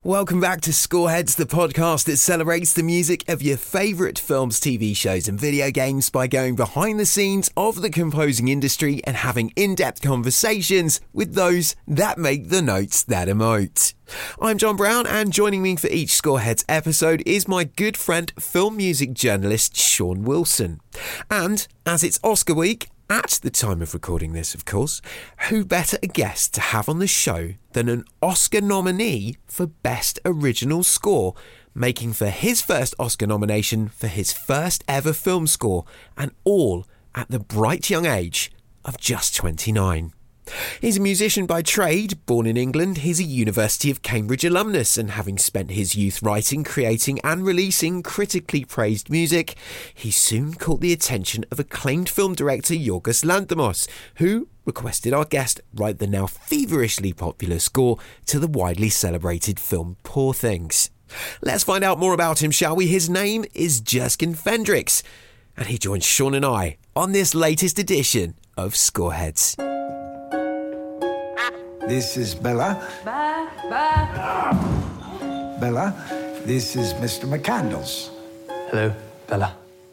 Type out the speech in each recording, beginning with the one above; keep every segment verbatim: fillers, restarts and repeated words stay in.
Welcome back to Scoreheads, the podcast that celebrates the music of your favourite films, T V shows and video games by going behind the scenes of the composing industry and having in-depth conversations with those that make the notes that emote. I'm John Brown, and joining me for each Scoreheads episode is my good friend, film music journalist Sean Wilson. And as it's Oscar week, at the time of recording this, of course, who better a guest to have on the show than an Oscar nominee for Best Original Score, making for his first Oscar nomination for his first ever film score, and all at the bright young age of just twenty-nine. He's a musician by trade, born in England. He's a University of Cambridge alumnus, and having spent his youth writing, creating and releasing critically praised music, he soon caught the attention of acclaimed film director Yorgos Lanthimos, who requested our guest write the now feverishly popular score to the widely celebrated film Poor Things. Let's find out more about him, shall we? His name is Jerskin Fendrix, and he joins Sean and I on this latest edition of Scoreheads. This is Bella. Ba, ba. Bella, this is Mister McCandles. Hello, Bella.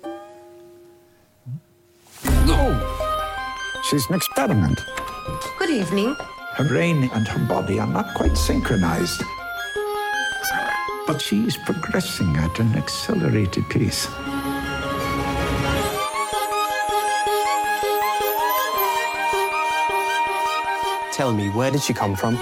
Oh, she's an experiment. Good evening. Her brain and her body are not quite synchronized. But she's progressing at an accelerated pace. Tell me, where did she come from?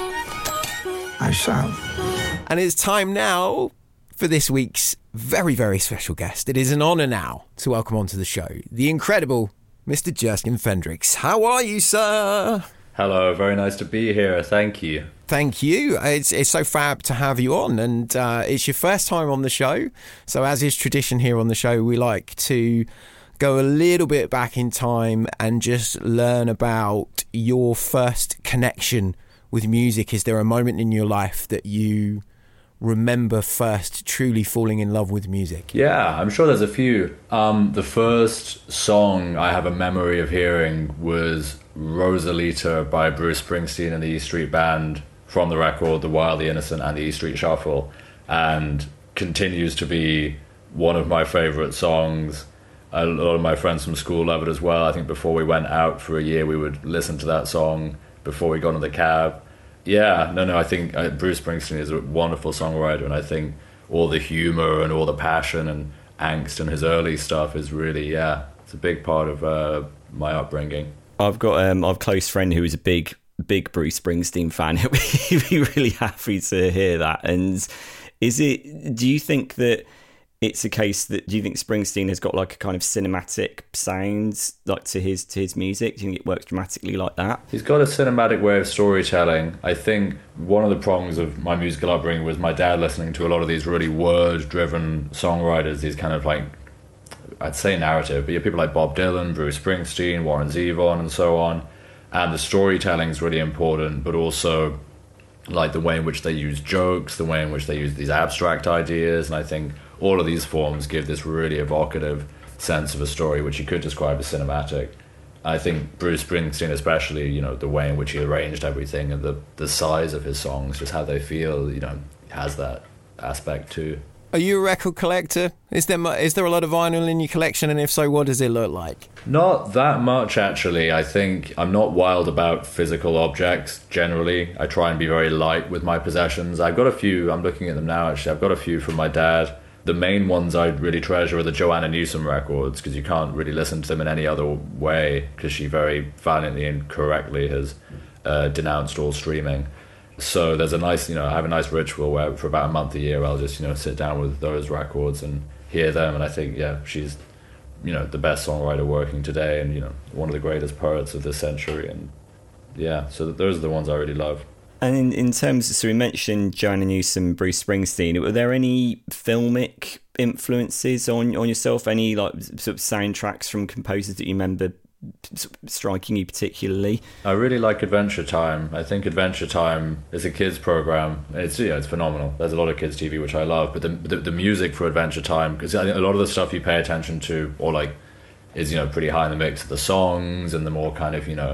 I shall. And it's time now for this week's very, very special guest. It is an honour now to welcome onto the show the incredible Mister Jerskin Fendrix. How are you, sir? Hello, very nice to be here. Thank you. Thank you. It's it's so fab to have you on, and uh, it's your first time on the show. So as is tradition here on the show, we like to go a little bit back in time and just learn about your first connection with music. Is there a moment in your life that you remember first truly falling in love with music? Yeah, I'm sure there's a few. Um, the first song I have a memory of hearing was Rosalita by Bruce Springsteen and the E Street Band from the record The Wild, the Innocent and the E Street Shuffle, and continues to be one of my favourite songs. A lot of my friends from school love it as well. I think before we went out for a year, we would listen to that song before we got in the cab. Yeah, no, no, I think uh, Bruce Springsteen is a wonderful songwriter, and I think all the humour and all the passion and angst in his early stuff is really, yeah, it's a big part of uh, my upbringing. I've got um, I've a close friend who is a big, big Bruce Springsteen fan. He'd be really happy to hear that. And is it, do you think that it's a case that, do you think Springsteen has got like a kind of cinematic sound like to his to his music? Do you think it works dramatically like that? He's got a cinematic way of storytelling. I think one of the prongs of my musical upbringing was my dad listening to a lot of these really word-driven songwriters, these kind of like, I'd say narrative, but you have people like Bob Dylan, Bruce Springsteen, Warren Zevon and so on. And the storytelling is really important, but also like the way in which they use jokes, the way in which they use these abstract ideas. And I think all of these forms give this really evocative sense of a story, which you could describe as cinematic. I think Bruce Springsteen especially, you know, the way in which he arranged everything and the, the size of his songs, just how they feel, you know, has that aspect too. Are you a record collector? Is there mu- is there a lot of vinyl in your collection, and if so, what does it look like? Not that much, actually. I think I'm not wild about physical objects generally. I try and be very light with my possessions. I've got a few, I'm looking at them now actually, I've got a few from my dad. The main ones I really treasure are the Joanna Newsom records, because you can't really listen to them in any other way, because she very valiantly and correctly has uh, denounced all streaming. So there's a nice, you know, I have a nice ritual where for about a month a year I'll just, you know, sit down with those records and hear them. And I think, yeah, she's, you know, the best songwriter working today, and, you know, one of the greatest poets of this century. And yeah, so those are the ones I really love. And in, in terms of, so we mentioned Joanna Newsom, Bruce Springsteen. Were there any filmic influences on on yourself? Any like sort of soundtracks from composers that you remember striking you particularly? I really like Adventure Time. I think Adventure Time is a kids program. It's, yeah, it's phenomenal. There's a lot of kids T V which I love, but the the, the music for Adventure Time, because a lot of the stuff you pay attention to, or like, is, you know, pretty high in the mix of the songs and the more kind of, you know,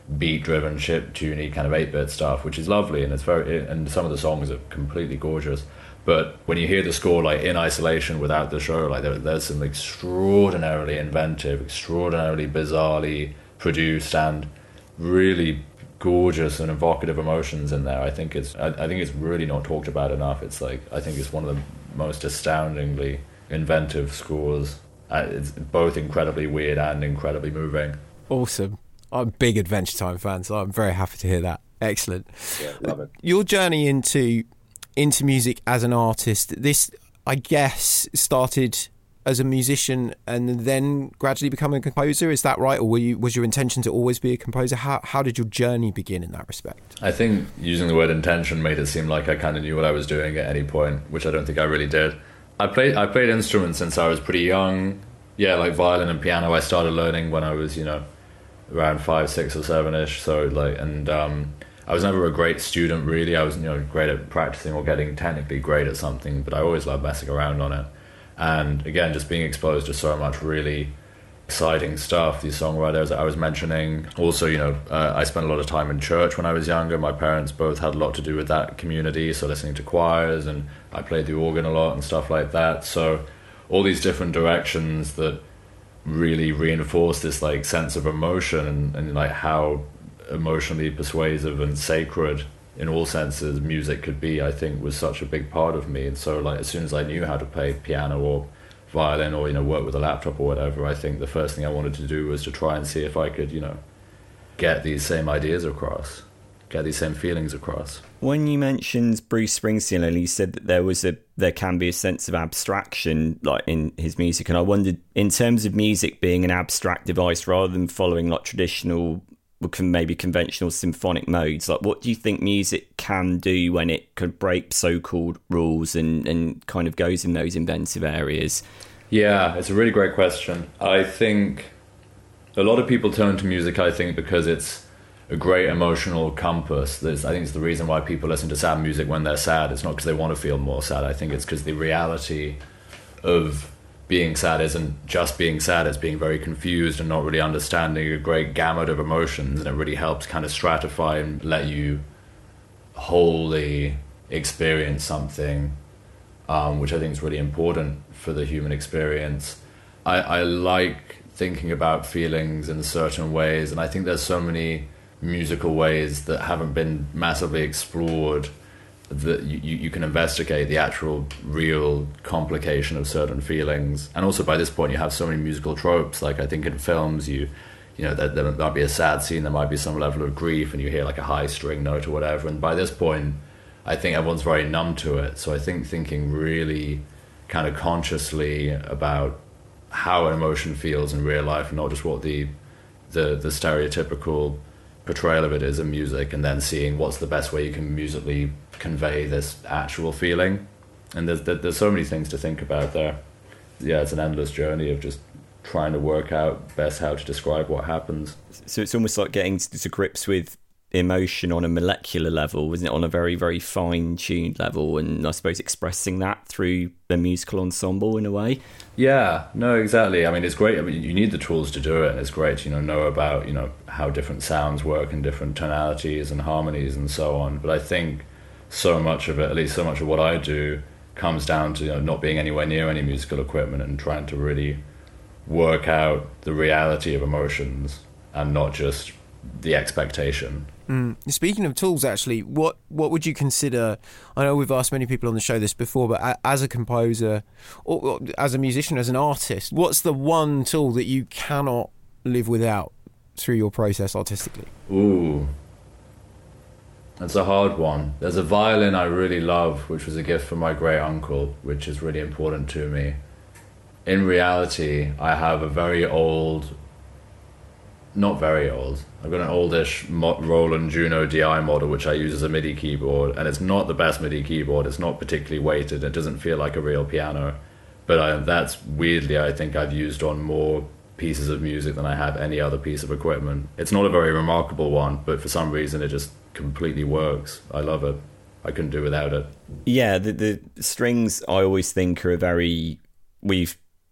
beat-driven, chip-tuney kind of eight-bit stuff, which is lovely, and it's very, and some of the songs are completely gorgeous. But when you hear the score like in isolation without the show, like there, there's some extraordinarily inventive, extraordinarily bizarrely produced and really gorgeous and evocative emotions in there. I think it's I, I think it's really not talked about enough. It's like I think it's one of the most astoundingly inventive scores. Uh, it's both incredibly weird and incredibly moving. Awesome. I'm a big Adventure Time fan, so I'm very happy to hear that. Excellent. Yeah, love it. Your journey into into music as an artist, this, I guess, started as a musician and then gradually becoming a composer. Is that right? Or were you, was your intention to always be a composer? How how did your journey begin in that respect? I think using the word intention made it seem like I kind of knew what I was doing at any point, which I don't think I really did. I played I played instruments since I was pretty young. Yeah, like violin and piano I started learning when I was, you know, around five, six or seven-ish. So like, and um, I was never a great student really. I was, you know, great at practicing or getting technically great at something, but I always loved messing around on it. And again, just being exposed to so much really exciting stuff. These songwriters that I was mentioning. Also, you know, uh, I spent a lot of time in church when I was younger. My parents both had a lot to do with that community, so listening to choirs, and I played the organ a lot and stuff like that. So all these different directions that really reinforce this like sense of emotion and, and like how emotionally persuasive and sacred in all senses music could be, I think was such a big part of me. And so like as soon as I knew how to play piano or violin or, you know, work with a laptop or whatever, I think the first thing I wanted to do was to try and see if I could, you know, get these same ideas across, get these same feelings across. When you mentioned Bruce Springsteen, and you said that there was a there can be a sense of abstraction like in his music, and I wondered, in terms of music being an abstract device rather than following like traditional, maybe conventional symphonic modes, like what do you think music can do when it could break so-called rules and, and kind of goes in those inventive areas? Yeah, it's a really great question. I think a lot of people turn to music, I think, because it's a great emotional compass. There's, I think it's the reason why people listen to sad music when they're sad. It's not because they want to feel more sad. I think it's because the reality of being sad isn't just being sad, it's being very confused and not really understanding a great gamut of emotions, and it really helps kind of stratify and let you wholly experience something, um, which I think is really important for the human experience. I, I like thinking about feelings in certain ways, and I think there's so many musical ways that haven't been massively explored that you, you can investigate the actual real complication of certain feelings. And also by this point you have so many musical tropes, like I think in films you you know there, there might be a sad scene, there might be some level of grief, and you hear like a high string note or whatever, and by this point I think everyone's very numb to it. So I think thinking really kind of consciously about how an emotion feels in real life, and not just what the the, the stereotypical portrayal of it is in music, and then seeing what's the best way you can musically convey this actual feeling. And there's there's so many things to think about there. Yeah, it's an endless journey of just trying to work out best how to describe what happens. So it's almost like getting to, to grips with emotion on a molecular level, isn't it, on a very, very fine-tuned level, and I suppose expressing that through a musical ensemble in a way. Yeah, no, exactly. I mean, it's great. I mean, you need the tools to do it, and it's great to, you know, know about, you know, how different sounds work and different tonalities and harmonies and so on. But I think so much of it, at least so much of what I do, comes down to, you know, not being anywhere near any musical equipment and trying to really work out the reality of emotions and not just the expectation. Mm. Speaking of tools, actually, what what would you consider? I know we've asked many people on the show this before, but as a composer, or, or as a musician, as an artist, what's the one tool that you cannot live without through your process artistically? Ooh, that's a hard one. There's a violin I really love, which was a gift from my great uncle, which is really important to me. In reality, I have a very old. Not very old. I've got an oldish Roland Juno D I model, which I use as a MIDI keyboard, and it's not the best MIDI keyboard. It's not particularly weighted. It doesn't feel like a real piano. But I, that's weirdly, I think I've used on more pieces of music than I have any other piece of equipment. It's not a very remarkable one, but for some reason it just completely works. I love it. I couldn't do without it. Yeah, the, the strings I always think are a very... We've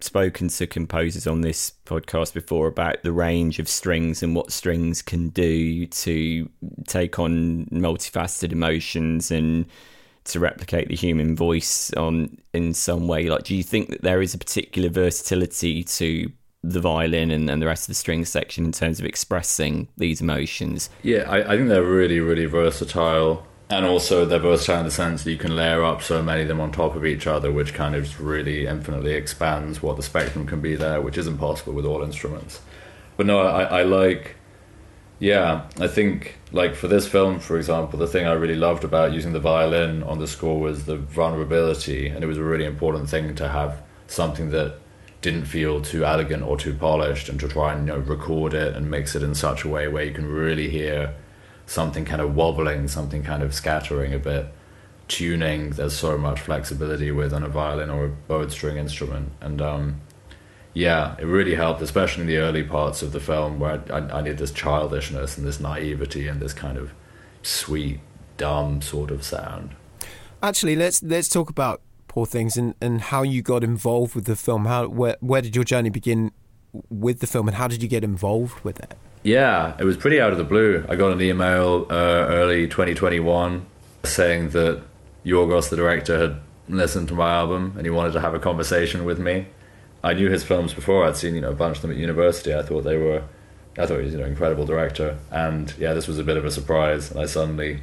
spoken to composers on this podcast before about the range of strings and what strings can do to take on multifaceted emotions and to replicate the human voice on in some way. Like, do you think that there is a particular versatility to the violin and, and the rest of the string section in terms of expressing these emotions? Yeah, I, I think they're really, really versatile. And also they're versatile in the sense that you can layer up so many of them on top of each other, which kind of really infinitely expands what the spectrum can be there, which isn't possible with all instruments. But no, I, I like... Yeah, I think, like, for this film, for example, the thing I really loved about using the violin on the score was the vulnerability, and it was a really important thing to have something that didn't feel too elegant or too polished, and to try and, you know, record it and mix it in such a way where you can really hear something kind of wobbling, something kind of scattering a bit. Tuning, there's so much flexibility with on a violin or a bowed string instrument, and um, yeah, it really helped, especially in the early parts of the film where I, I, I need this childishness and this naivety and this kind of sweet, dumb sort of sound. Actually, let's let's talk about Poor Things and, and how you got involved with the film. How where where did your journey begin with the film, and how did you get involved with it? Yeah, it was pretty out of the blue. I got an email uh, early twenty twenty-one saying that Yorgos, the director, had listened to my album and he wanted to have a conversation with me. I knew his films before. I'd seen, you know, a bunch of them at university. I thought they were, I thought he was, you know, an incredible director. And yeah, this was a bit of a surprise. And I suddenly,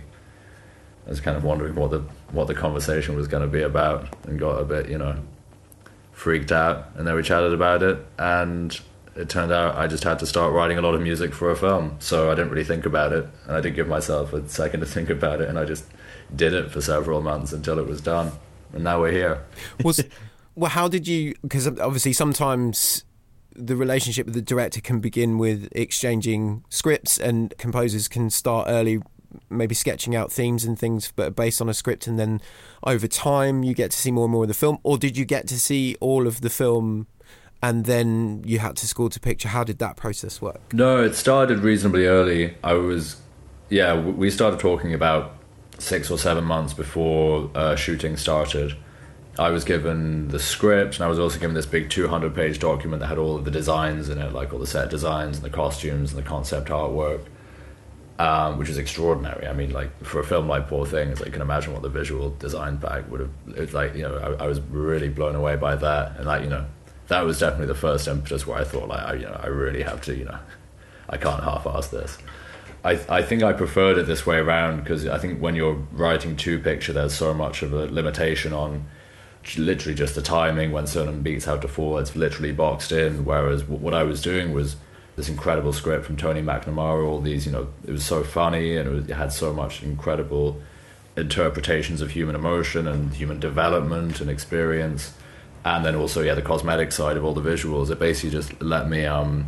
I was kind of wondering what the what the conversation was going to be about, and got a bit, you know, freaked out. And then we chatted about it, and it turned out I just had to start writing a lot of music for a film. So I didn't really think about it, and I didn't give myself a second to think about it, and I just did it for several months until it was done. And now we're here. Was Well, how did you... Because obviously sometimes the relationship with the director can begin with exchanging scripts, and composers can start early, maybe sketching out themes and things but based on a script, and then over time you get to see more and more of the film. Or did you get to see all of the film and then you had to score to picture? How did that process work? No, it started reasonably early. I was... Yeah, we started talking about six or seven months before uh, shooting started. I was given the script, and I was also given this big two hundred page document that had all of the designs in it, like all the set designs and the costumes and the concept artwork, um, which is extraordinary. I mean, like, for a film like Poor Things, I can imagine what the visual design pack would have... It's like, you know, I, I was really blown away by that. And, like, you know, that was definitely the first impetus where I thought, like, I, you know, I really have to, you know, I can't half-ass this. I, I think I preferred it this way around, because I think when you're writing to picture, there's so much of a limitation on literally just the timing. When certain beats have to fall, it's literally boxed in, whereas what I was doing was this incredible script from Tony McNamara, all these, you know, it was so funny, and it, was, it had so much incredible interpretations of human emotion and human development and experience, and then also, yeah, the cosmetic side of all the visuals. It basically just let me um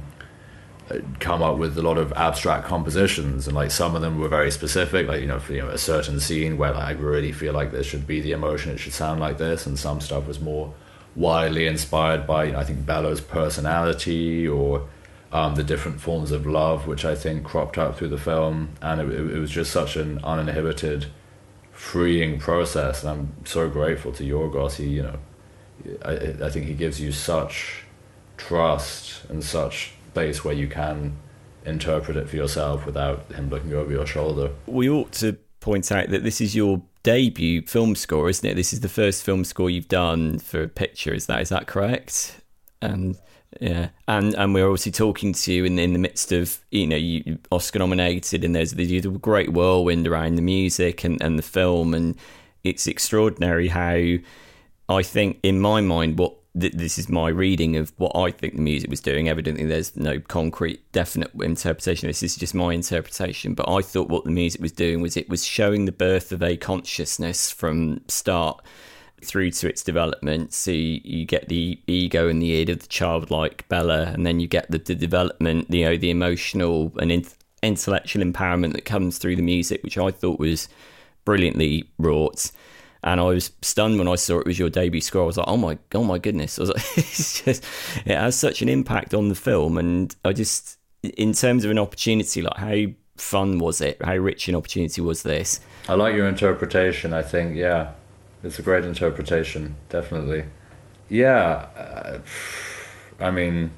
come up with a lot of abstract compositions, and like some of them were very specific, like, you know, for, you know, a certain scene where, like, I really feel like this should be the emotion, it should sound like this, and some stuff was more widely inspired by, you know, I think Bella's personality, or um, the different forms of love which I think cropped up through the film. And it, it was just such an uninhibited, freeing process, and I'm so grateful to Yorgos. He, you know, I, I think he gives you such trust and such space where you can interpret it for yourself without him looking over your shoulder. We ought to point out that this is your debut film score, isn't it? This is the first film score you've done for a picture. Is that is that correct? And yeah, and and we're obviously talking to you in in the midst of, you know, you Oscar nominated, and there's the great whirlwind around the music and and the film, and it's extraordinary how, I think, in my mind, what this is my reading of what I think the music was doing. Evidently there's no concrete definite interpretation, this is just my interpretation, but I thought what the music was doing was it was showing the birth of a consciousness from start through to its development. So you, you get the ego and the id of the childlike Bella, and then you get the, the development, you know, the emotional and in, intellectual empowerment that comes through the music, which I thought was brilliantly wrought. And I was stunned when I saw it was your debut score. I was like, oh my, oh my goodness! I was like, it's just, it has such an impact on the film, and I just, in terms of an opportunity, like, how fun was it? How rich an opportunity was this? I like your interpretation. I think, yeah, it's a great interpretation, definitely. Yeah, uh, I mean,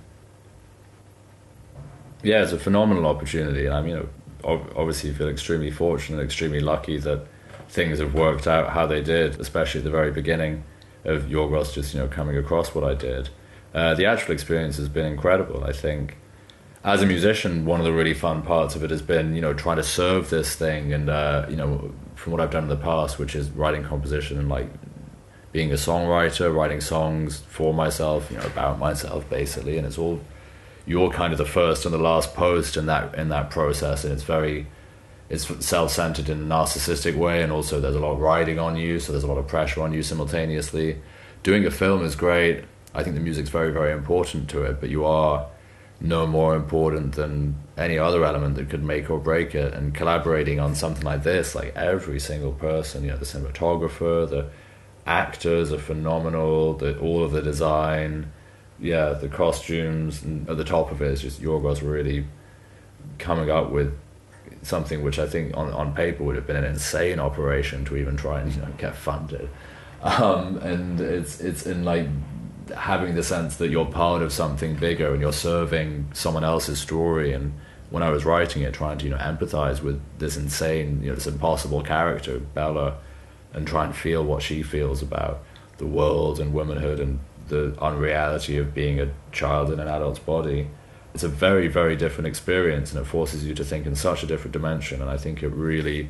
yeah, it's a phenomenal opportunity. I mean, obviously you feel extremely fortunate, extremely lucky that things have worked out how they did, especially at the very beginning of Yorgos just, you know, coming across what I did. Uh, the actual experience has been incredible. I think as a musician, one of the really fun parts of it has been, you know, trying to serve this thing and, uh, you know, from what I've done in the past, which is writing composition and like being a songwriter, writing songs for myself, you know, about myself basically, and it's all, you're kind of the first and the last post in that in that process, and it's very, it's self-centered in a narcissistic way, and also there's a lot of riding on you, so there's a lot of pressure on you simultaneously. Doing a film is great. I think the music's very, very important to it, but you are no more important than any other element that could make or break it. And collaborating on something like this, like every single person, you know, the cinematographer, the actors are phenomenal, the, all of the design, yeah, the costumes, and at the top of it is just Yorgos really coming up with something which I think on, on paper would have been an insane operation to even try and, you know, get funded. Um, and it's it's in like having the sense that you're part of something bigger and you're serving someone else's story. And when I was writing it, trying to, you know, empathize with this insane, you know, this impossible character, Bella, and try and feel what she feels about the world and womanhood and the unreality of being a child in an adult's body. It's a very, very different experience, and it forces you to think in such a different dimension, and I think it really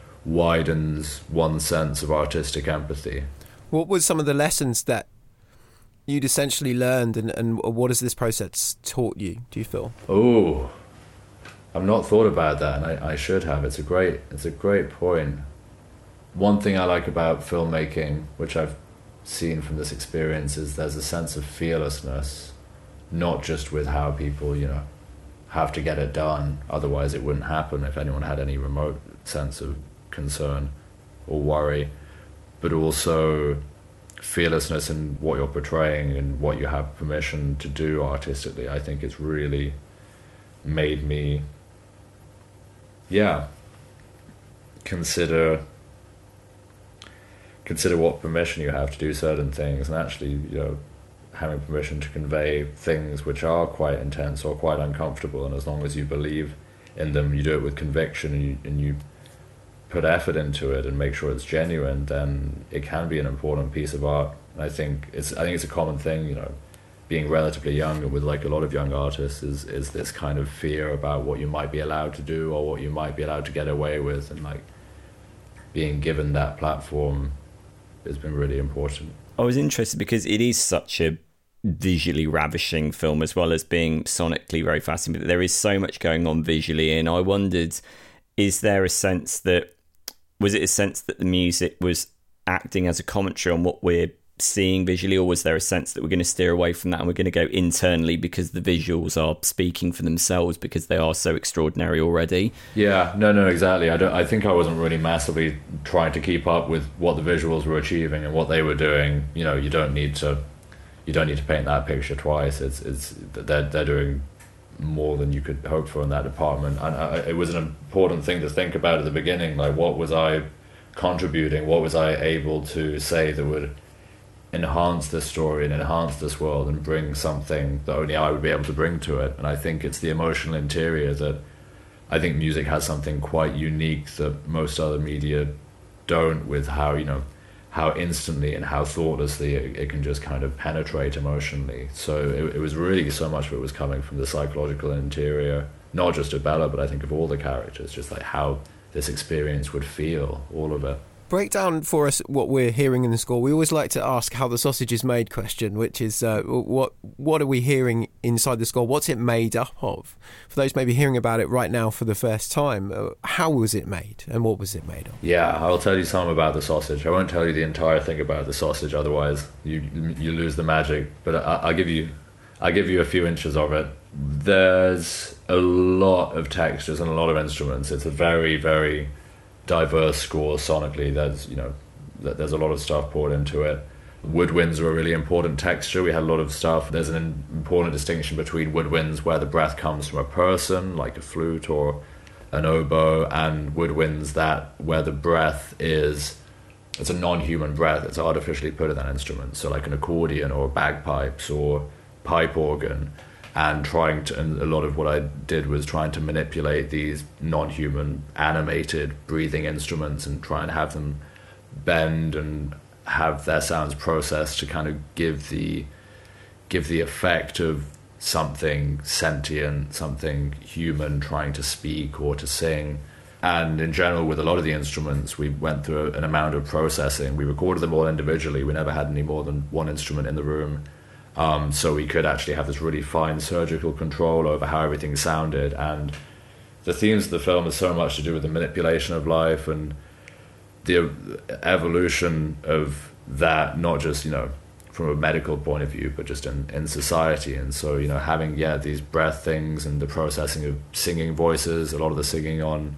widens one's sense of artistic empathy. What were some of the lessons that you'd essentially learned, and, and what has this process taught you, do you feel? Oh, I've not thought about that, and I, I should have. It's a great, it's a great point. One thing I like about filmmaking, which I've seen from this experience, is there's a sense of fearlessness, not just with how people, you know, have to get it done, otherwise it wouldn't happen if anyone had any remote sense of concern or worry, but also fearlessness in what you're portraying and what you have permission to do artistically. I think it's really made me, yeah, consider consider what permission you have to do certain things, and actually, you know, having permission to convey things which are quite intense or quite uncomfortable, and as long as you believe in them, you do it with conviction, and you, and you put effort into it and make sure it's genuine, then it can be an important piece of art. And I think it's I think it's a common thing, you know, being relatively young, with like a lot of young artists, is is this kind of fear about what you might be allowed to do or what you might be allowed to get away with, and like being given that platform has been really important. I was interested because it is such a visually ravishing film, as well as being sonically very fascinating, but there is so much going on visually, and I wondered, is there a sense that, was it a sense that the music was acting as a commentary on what we're seeing visually, or was there a sense that we're going to steer away from that and we're going to go internally because the visuals are speaking for themselves because they are so extraordinary already? Yeah, no, no, exactly. I don't. I think I wasn't really massively trying to keep up with what the visuals were achieving and what they were doing. You know, you don't need to, you don't need to paint that picture twice. It's it's they're they're doing more than you could hope for in that department, and I, it was an important thing to think about at the beginning. Like, what was I contributing? What was I able to say that would enhance this story and enhance this world and bring something that only I would be able to bring to it? And I think it's the emotional interior that I think music has something quite unique that most other media don't, with how, you know, how instantly and how thoughtlessly it, it can just kind of penetrate emotionally. So it, it was really, so much of it was coming from the psychological interior, not just of Bella, but I think of all the characters, just like how this experience would feel, all of it. Break down for us what we're hearing in the score. We always like to ask how the sausage is made question, which is uh, what what are we hearing inside the score? What's it made up of? For those maybe hearing about it right now for the first time, uh, how was it made and what was it made of? Yeah, I'll tell you some about the sausage. I won't tell you the entire thing about the sausage, otherwise you you lose the magic. But I, I'll give you I'll give you a few inches of it. There's a lot of textures and a lot of instruments. It's a very, very diverse score sonically. There's, you know, there's a lot of stuff poured into it. Woodwinds are a really important texture. We had a lot of stuff. There's an important distinction between woodwinds where the breath comes from a person, like a flute or an oboe, and woodwinds that where the breath is it's a non-human breath that's artificially put in that instrument. So like an accordion or bagpipes or pipe organ, and trying to, and a lot of what I did was trying to manipulate these non-human animated breathing instruments and try and have them bend and have their sounds processed to kind of give the give the effect of something sentient, something human trying to speak or to sing. And in general, with a lot of the instruments, we went through an amount of processing. We recorded them all individually. We never had any more than one instrument in the room. Um, so we could actually have this really fine surgical control over how everything sounded. And the themes of the film are so much to do with the manipulation of life and the evolution of that, not just, you know, from a medical point of view, but just in, in society. And so, you know, having, yeah, these breath things and the processing of singing voices, a lot of the singing on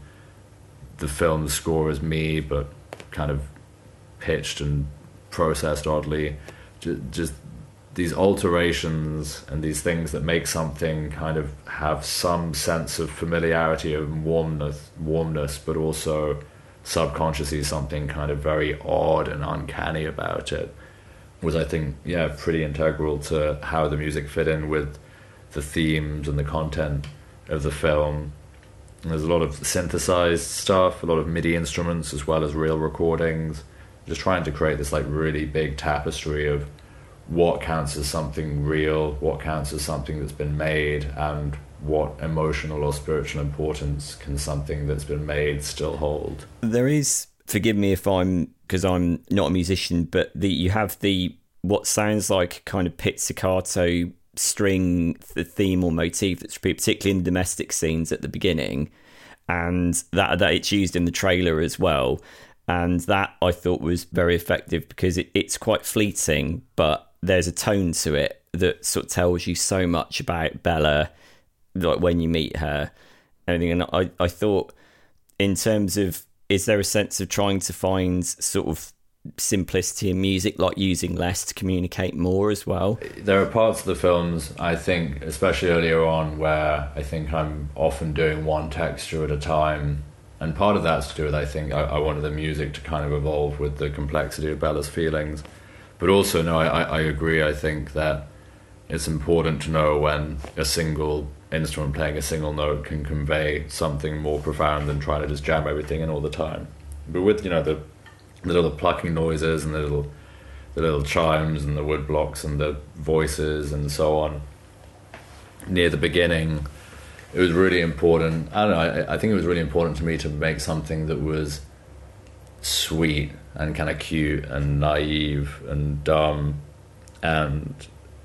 the film score is me, but kind of pitched and processed oddly. Just, just these alterations and these things that make something kind of have some sense of familiarity and warmness, warmness, but also subconsciously something kind of very odd and uncanny about it, was, I think, yeah, pretty integral to how the music fit in with the themes and the content of the film. And there's a lot of synthesized stuff, a lot of MIDI instruments, as well as real recordings, just trying to create this like really big tapestry of what counts as something real, what counts as something that's been made, and what emotional or spiritual importance can something that's been made still hold. There is, forgive me if I'm, because I'm not a musician, but the you have the what sounds like kind of pizzicato string the theme or motif that's repeated, particularly in domestic scenes at the beginning, and that that it's used in the trailer as well. And that I thought was very effective because it, it's quite fleeting, but there's a tone to it that sort of tells you so much about Bella, like when you meet her, everything. And I, I thought, in terms of, is there a sense of trying to find sort of simplicity in music, like using less to communicate more as well? There are parts of the films, I think, especially earlier on, where I think I'm often doing one texture at a time. And part of that's to do with, I think, I, I wanted the music to kind of evolve with the complexity of Bella's feelings. But also, no, I, I agree. I think that it's important to know when a single instrument playing a single note can convey something more profound than trying to just jam everything in all the time. But with, you know, the, the little plucking noises and the little, the little chimes and the wood blocks and the voices and so on, near the beginning, it was really important. I don't know, I, I think it was really important to me to make something that was sweet and kind of cute and naive and dumb, and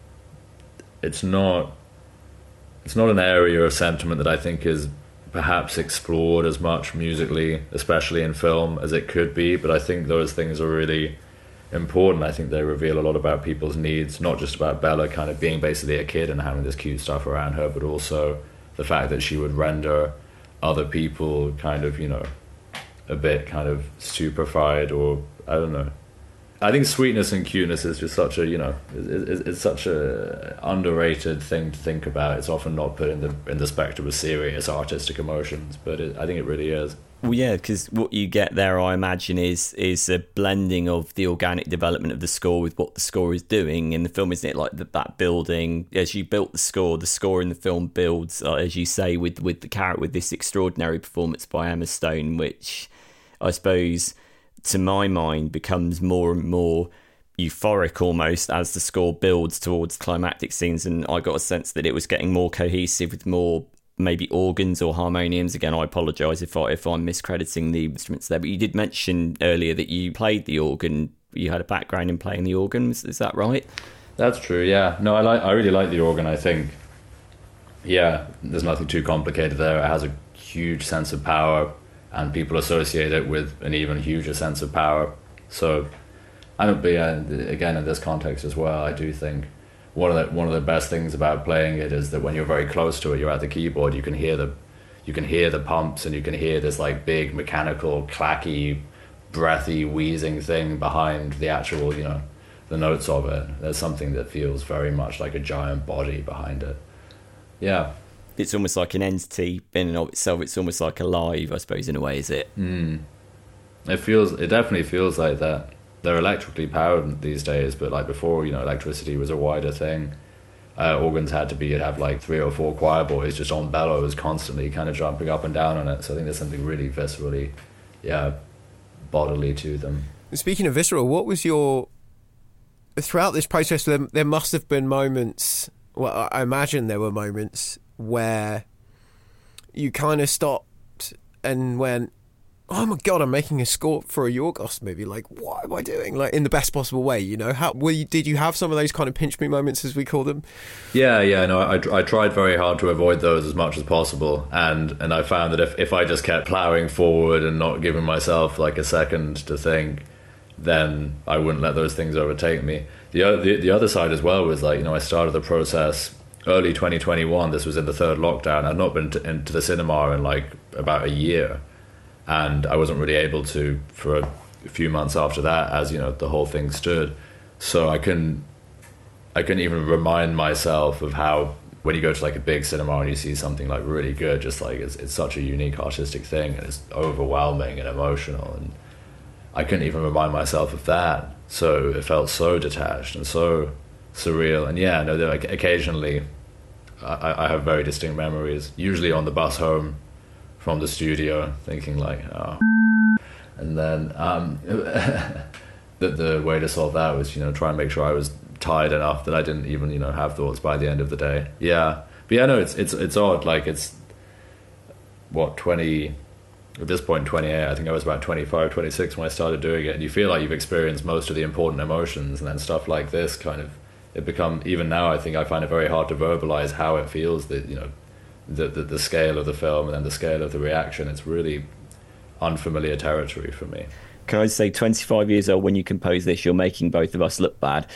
it's not it's not an area of sentiment that I think is perhaps explored as much musically, especially in film, as it could be. But I think those things are really important. I think they reveal a lot about people's needs, not just about Bella kind of being basically a kid and having this cute stuff around her, but also the fact that she would render other people kind of, you know, a bit kind of stupefied, or I don't know. I think sweetness and cuteness is just such a, you know, it's, it's such a underrated thing to think about. It's often not put in the in the spectrum of serious artistic emotions, but it, I think it really is. Well, yeah, because what you get there, I imagine, is is a blending of the organic development of the score with what the score is doing in the film, isn't it? Like the, that building, as you built the score, the score in the film builds, uh, as you say, with with the character, with this extraordinary performance by Emma Stone, which I suppose, to my mind, becomes more and more euphoric almost as the score builds towards climactic scenes. And I got a sense that it was getting more cohesive with more maybe organs or harmoniums. Again, I apologise if, I, if I'm miscrediting the instruments there, but you did mention earlier that you played the organ. You had a background in playing the organ, is, is that right? That's true, yeah. No, I like. I really like the organ, I think. Yeah, there's nothing too complicated there. It has a huge sense of power, and people associate it with an even huger sense of power. So, I don't be uh, again in this context as well. I do think one of the one of the best things about playing it is that when you're very close to it, you're at the keyboard, you can hear the you can hear the pumps, and you can hear this like big mechanical, clacky, breathy, wheezing thing behind the actual, you know, the notes of it. There's something that feels very much like a giant body behind it. Yeah. It's almost like an entity in and of itself. It's almost like alive, I suppose, in a way, is it? Mm. It feels, it definitely feels like that. They're electrically powered these days, but like before, you know, electricity was a wider thing. Uh, organs had to be, you'd have like three or four choir boys just on bellows constantly kind of jumping up and down on it. So I think there's something really viscerally, yeah, bodily to them. Speaking of visceral, what was your... Throughout this process, there, there must have been moments, well, I imagine there were moments where you kind of stopped and went, oh my God, I'm making a score for a Yorgos movie. Like, what am I doing? Like, in the best possible way, you know? How were you, did you have some of those kind of pinch me moments, as we call them? Yeah, yeah, no, I, I tried very hard to avoid those as much as possible. And, and I found that if, if I just kept ploughing forward and not giving myself like a second to think, then I wouldn't let those things overtake me. The other, the, the other side as well was like, you know, I started the process early twenty twenty-one. This was in the third lockdown. I'd not been to, into the cinema in like about a year. And I wasn't really able to for a few months after that, as you know, the whole thing stood. So I couldn't, I couldn't even remind myself of how when you go to like a big cinema and you see something like really good, just like it's, it's such a unique artistic thing and it's overwhelming and emotional, and I couldn't even remind myself of that. So it felt so detached and so surreal. And yeah, no, there, occasionally I, I have very distinct memories, usually on the bus home from the studio, thinking like, oh. And then um, the, the way to solve that was, you know, try and make sure I was tired enough that I didn't even, you know, have thoughts by the end of the day. Yeah. But yeah, no, it's it's it's odd. Like, it's, what, twenty, at this point, twenty-eight, I think I was about twenty-five, twenty-six when I started doing it. And you feel like you've experienced most of the important emotions, and then stuff like this kind of, it become, even now I think I find it very hard to verbalize how it feels that, you know, The, the the scale of the film and then the scale of the reaction. It's really unfamiliar territory for me. Can I say, twenty-five years old when you compose this, you're making both of us look bad.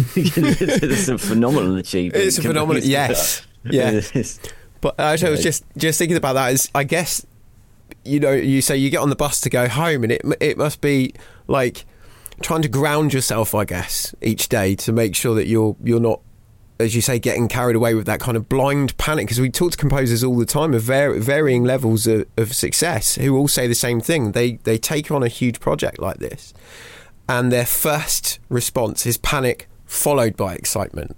It's a phenomenal achievement. It's a phenomenal, yes. Yeah. But actually, I was just, just thinking about that is, I guess, you know, you say you get on the bus to go home, and it it must be like trying to ground yourself, I guess, each day to make sure that you're you're not, as you say, getting carried away with that kind of blind panic. Because we talk to composers all the time of var- varying levels of, of success who all say the same thing. They they take on a huge project like this, and their first response is panic followed by excitement.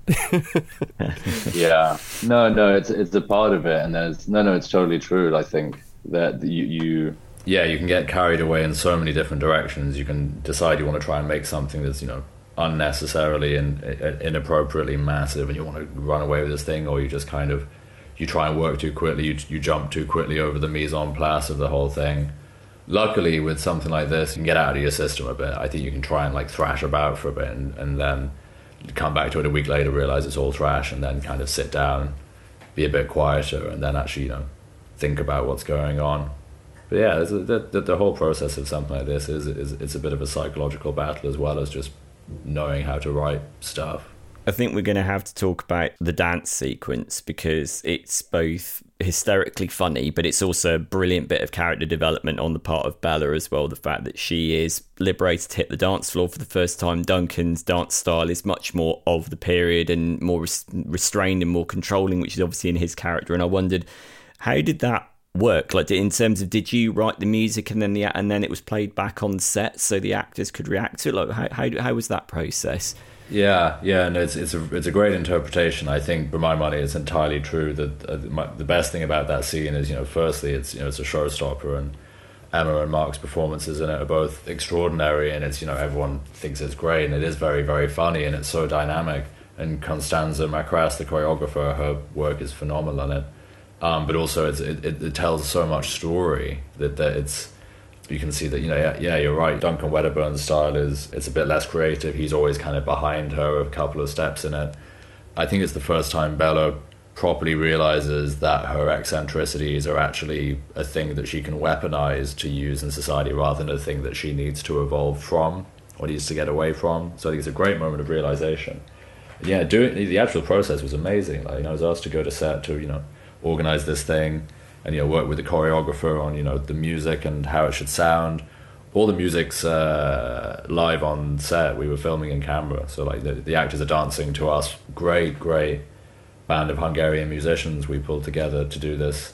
Yeah, no, no, it's it's a part of it, and there's no, no, it's totally true. I think that you you yeah, you can get carried away in so many different directions. You can decide you want to try and make something that's, you know, unnecessarily and inappropriately massive, and you want to run away with this thing, or you just kind of, you try and work too quickly, you, you jump too quickly over the mise en place of the whole thing. Luckily, with something like this, you can get out of your system a bit. I think you can try and like thrash about for a bit, and, and then come back to it a week later, realize it's all trash, and then kind of sit down, be a bit quieter, and then actually, you know, think about what's going on. But yeah, the, the, the whole process of something like this is, is it's a bit of a psychological battle as well as just knowing how to write stuff. I think we're going to have to talk about the dance sequence, because it's both hysterically funny, but it's also a brilliant bit of character development on the part of Bella as well. The fact that she is liberated to hit the dance floor for the first time. Duncan's dance style is much more of the period and more res- restrained and more controlling, which is obviously in his character. And I wondered, how did that work? Like, in terms of, did you write the music and then the and then it was played back on set so the actors could react to it? Like, how how, how was that process? Yeah, yeah, and it's it's a it's a great interpretation. I think, for my money, it's entirely true that uh, my, the best thing about that scene is, you know, firstly, it's, you know, it's a showstopper, and Emma and Mark's performances in it are both extraordinary, and it's, you know, everyone thinks it's great, and it is very, very funny, and it's so dynamic. And Constanza Macrass, the choreographer, her work is phenomenal in it. Um, but also, it's, it, it it tells so much story that, that it's, you can see that, you know, yeah, yeah, you're right. Duncan Wedderburn's style is, it's a bit less creative. He's always kind of behind her a couple of steps in it. I think it's the first time Bella properly realizes that her eccentricities are actually a thing that she can weaponize to use in society, rather than a thing that she needs to evolve from or needs to get away from. So I think it's a great moment of realization. Yeah, doing the actual process was amazing. Like, you know, I was asked to go to set to, you know, organize this thing, and, you know, work with the choreographer on, you know, the music and how it should sound. All the music's uh, live on set. We were filming in camera, so like the, the actors are dancing to us. Great, great band of Hungarian musicians we pulled together to do this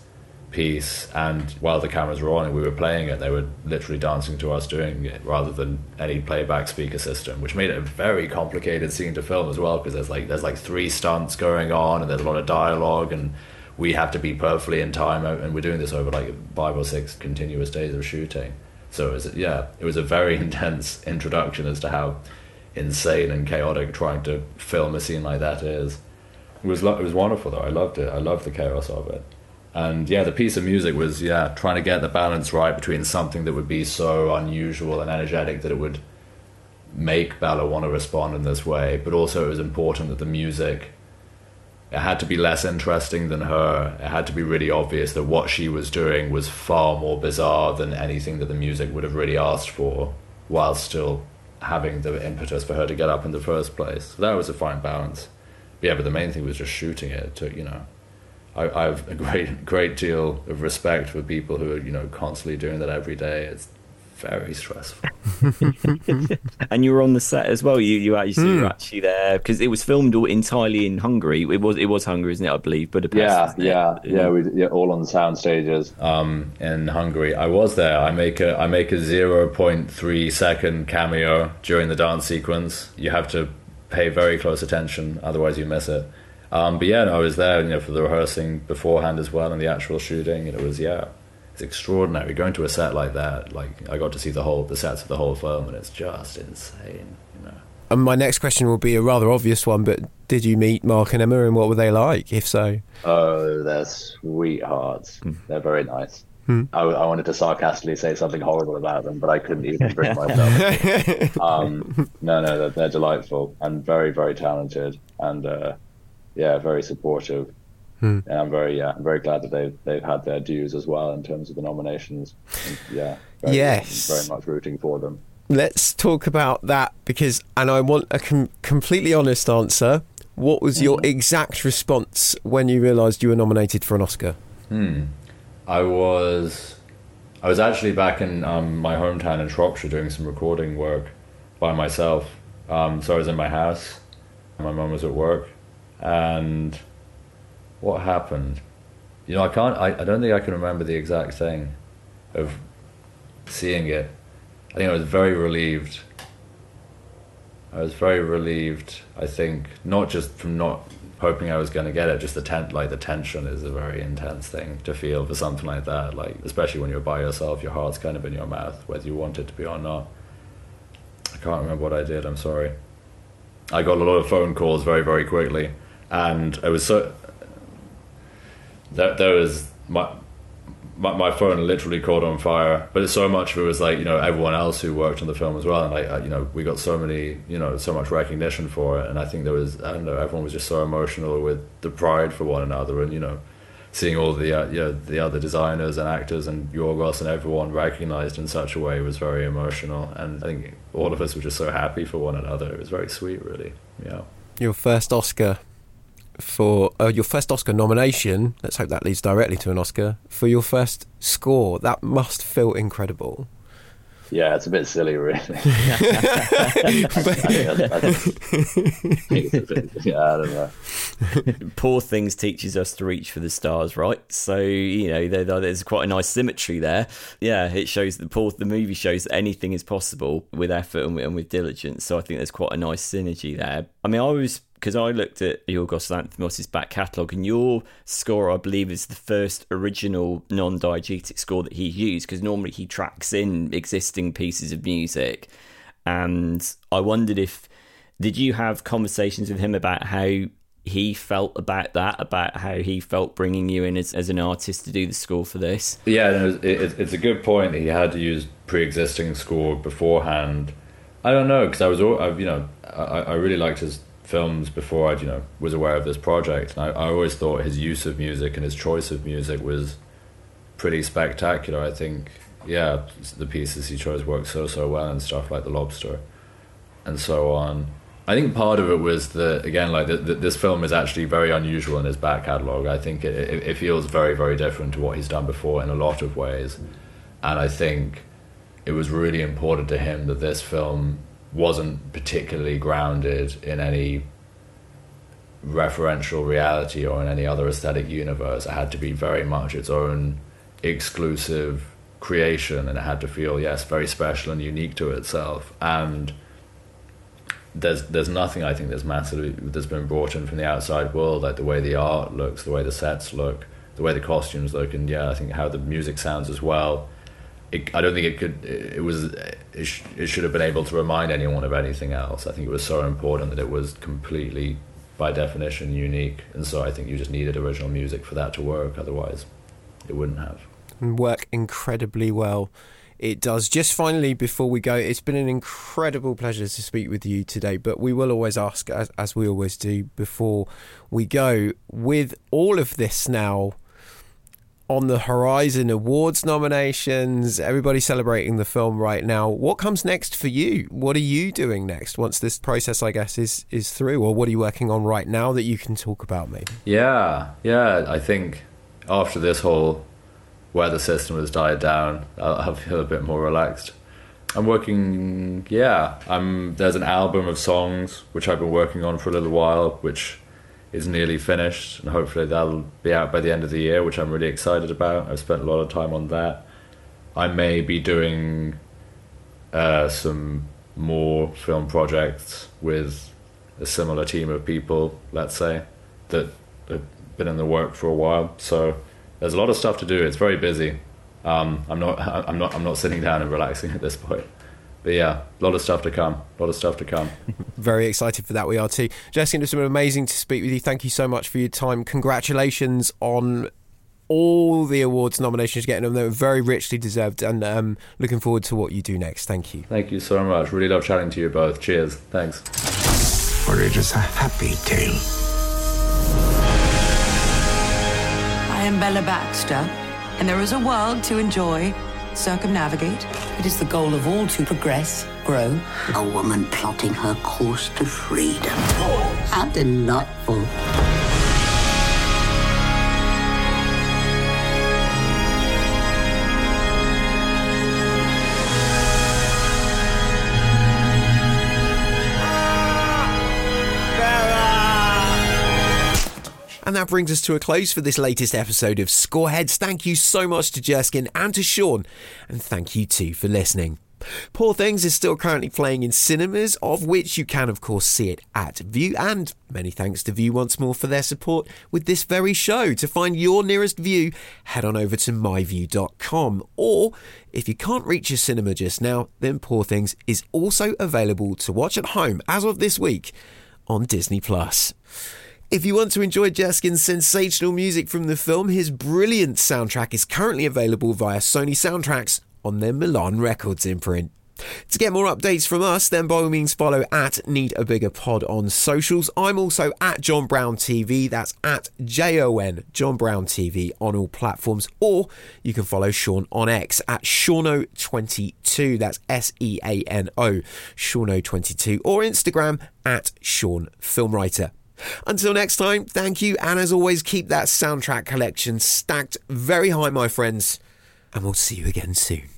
piece, and while the cameras were on and we were playing it, they were literally dancing to us doing it rather than any playback speaker system, which made it a very complicated scene to film as well, because there's like there's like three stunts going on and there's a lot of dialogue and we have to be perfectly in time, and we're doing this over like five or six continuous days of shooting. So it was, yeah, it was a very intense introduction as to how insane and chaotic trying to film a scene like that is. It was it was wonderful though. I loved it. I loved the chaos of it. And yeah, the piece of music was, yeah, trying to get the balance right between something that would be so unusual and energetic that it would make Bella want to respond in this way, but also it was important that the music, it had to be less interesting than her. It had to be really obvious that what she was doing was far more bizarre than anything that the music would have really asked for, while still having the impetus for her to get up in the first place. So that was a fine balance. But yeah, but the main thing was just shooting it. It took, you know, I, I have a great, great deal of respect for people who are, you know, constantly doing that every day. It's very stressful. And you were on the set as well. You you actually, Mm. you were actually there because it was filmed all entirely in Hungary. It was it was Hungary, isn't it? I believe Budapest. Yeah, isn't it? yeah, yeah. We yeah, all on the sound stages. Um, in Hungary, I was there. I make a I make a zero point three second cameo during the dance sequence. You have to pay very close attention, otherwise you miss it. Um, but yeah, no, I was there, you know, for the rehearsing beforehand as well, and the actual shooting. And it was, yeah, it's extraordinary going to a set like that. Like, I got to see the whole the sets of the whole film, and it's just insane, you know. And my next question will be a rather obvious one, but did you meet Mark and Emma, and what were they like, if so? Oh, they're sweethearts. Mm. They're very nice. Hmm. I, I wanted to sarcastically say something horrible about them, but I couldn't even bring myself. um, no, no, they're, they're delightful and very, very talented, and uh, yeah, very supportive. Hmm. And I'm very, yeah, I'm very glad that they've they've had their dues as well in terms of the nominations. And, yeah, very, Yes. very much rooting for them. Let's talk about that, because, and I want a com- completely honest answer. What was your exact response when you realised you were nominated for an Oscar? Hmm. I was, I was actually back in um, my hometown in Shropshire doing some recording work by myself. Um, so I was in my house. My mum was at work, and what happened? You know, I can't. I, I don't think I can remember the exact thing of seeing it. I think I was very relieved. I was very relieved. I think not just from not hoping I was going to get it, just the ten- like the tension is a very intense thing to feel for something like that. Like, especially when you're by yourself, your heart's kind of in your mouth, whether you want it to be or not. I can't remember what I did. I'm sorry. I got a lot of phone calls very, very quickly, and it was so. There, there was my, my my phone literally caught on fire, but so much of it was like, you know, everyone else who worked on the film as well, and like, you know, we got so many, you know, so much recognition for it, and I think there was, I don't know, everyone was just so emotional with the pride for one another, and, you know, seeing all the uh, you know, the other designers and actors and Yorgos and everyone recognized in such a way was very emotional, and I think all of us were just so happy for one another. It was very sweet, really. Yeah. Your first Oscar for uh, your first Oscar nomination. Let's hope that leads directly to an Oscar for your first score. That must feel incredible. Yeah, it's a bit silly, really. I don't know. Poor Things teaches us to reach for the stars, right? So, you know, there, there's quite a nice symmetry there. Yeah, it shows the poor, the movie shows that anything is possible with effort and with, and with diligence. So I think there's quite a nice synergy there. I mean, I was, because I looked at Yorgos Lanthimos' back catalogue, and your score, I believe, is the first original non-diegetic score that he used, because normally he tracks in existing pieces of music. And I wondered if, did you have conversations with him about how he felt about that, about how he felt bringing you in as, as an artist to do the score for this? Yeah, no, it, it, it's a good point. He had to use pre-existing score beforehand. I don't know, because I was, all, I, you know, I, I really liked his films before I, you know, was aware of this project. And I, I always thought his use of music and his choice of music was pretty spectacular. I think, yeah, the pieces he chose worked so, so well, and stuff like The Lobster and so on. I think part of it was that, again, like the, the, this film is actually very unusual in his back catalogue. I think it, it, it feels very, very different to what he's done before in a lot of ways. And I think it was really important to him that this film wasn't particularly grounded in any referential reality or in any other aesthetic universe. It had to be very much its own exclusive creation, and it had to feel, yes, very special and unique to itself. And there's there's nothing I think that's massively that's been brought in from the outside world, like the way the art looks, the way the sets look, the way the costumes look, and yeah, I think how the music sounds as well. It, I don't think it could. It was. It, sh- it should have been able to remind anyone of anything else. I think it was so important that it was completely, by definition, unique, and so I think you just needed original music for that to work. Otherwise, it wouldn't have. And work incredibly well. It does. Just finally, before we go, it's been an incredible pleasure to speak with you today, but we will always ask, as, as we always do before we go, with all of this now on the horizon, awards nominations, everybody celebrating the film right now, what comes next for you? What are you doing next once this process, I guess, is, is through? Or what are you working on right now that you can talk about, maybe? Yeah, yeah, I think after this whole weather system has died down, I'll, I'll feel a bit more relaxed. I'm working, yeah, I'm, there's an album of songs which I've been working on for a little while, which is nearly finished, and hopefully that'll be out by the end of the year, which I'm really excited about. I've spent a lot of time on that. I may be doing uh, some more film projects with a similar team of people, let's say, that have been in the work for a while. So there's a lot of stuff to do. It's very busy. Um, I'm not. I'm not. I'm not sitting down and relaxing at this point. But yeah, a lot of stuff to come. A lot of stuff to come. Very excited for that. We are too. Jessica, it's been amazing to speak with you. Thank you so much for your time. Congratulations on all the awards nominations you're getting them. They were very richly deserved, and um, looking forward to what you do next. Thank you. Thank you so much. Really love chatting to you both. Cheers. Thanks. For it is a happy tale. I am Bella Baxter, and there is a world to enjoy, circumnavigate. It is the goal of all to progress, grow. A woman plotting her course to freedom. How delightful. And that brings us to a close for this latest episode of Scoreheads. Thank you so much to Jerskin and to Sean, and thank you too for listening. Poor Things is still currently playing in cinemas, of which you can of course see it at View, and many thanks to View once more for their support with this very show. To find your nearest View, head on over to my view dot com, or if you can't reach a cinema just now, then Poor Things is also available to watch at home as of this week on Disney Plus. If you want to enjoy Jerskin's sensational music from the film, his brilliant soundtrack is currently available via Sony Soundtracks on their Milan Records imprint. To get more updates from us, then by all means follow at Need a Bigger Pod on socials. I'm also at John Brown T V, that's at J O N John Brown T V on all platforms, or you can follow Sean on X at Seano twenty-two, that's S E A N O, Seano twenty-two, or Instagram at Sean Filmwriter. Until next time, thank you, and as always, keep that soundtrack collection stacked very high, my friends, and we'll see you again soon.